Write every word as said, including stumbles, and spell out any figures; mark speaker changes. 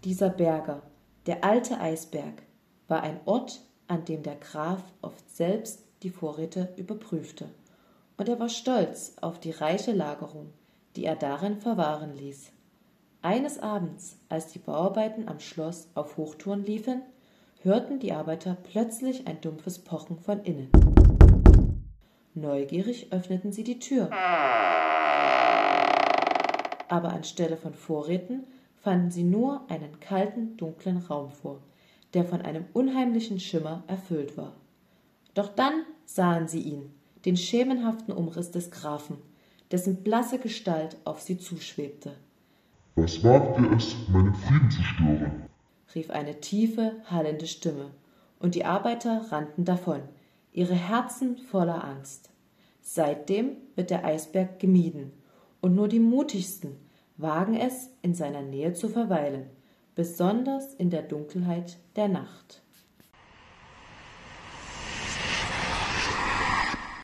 Speaker 1: Dieser Berger, der alte Eisberg, war ein Ort, an dem der Graf oft selbst die Vorräte überprüfte, und er war stolz auf die reiche Lagerung, die er darin verwahren ließ. Eines Abends, als die Bauarbeiten am Schloss auf Hochtouren liefen, hörten die Arbeiter plötzlich ein dumpfes Pochen von innen. Neugierig öffneten sie die Tür. Aber anstelle von Vorräten fanden sie nur einen kalten, dunklen Raum vor, der von einem unheimlichen Schimmer erfüllt war. Doch dann sahen sie ihn, den schemenhaften Umriss des Grafen, dessen blasse Gestalt auf sie zuschwebte.
Speaker 2: »Was wagt ihr es, meinen Frieden zu stören?«
Speaker 1: rief eine tiefe, hallende Stimme, und die Arbeiter rannten davon, ihre Herzen voller Angst. Seitdem wird der Eisberg gemieden, und nur die Mutigsten wagen es, in seiner Nähe zu verweilen, besonders in der Dunkelheit der Nacht.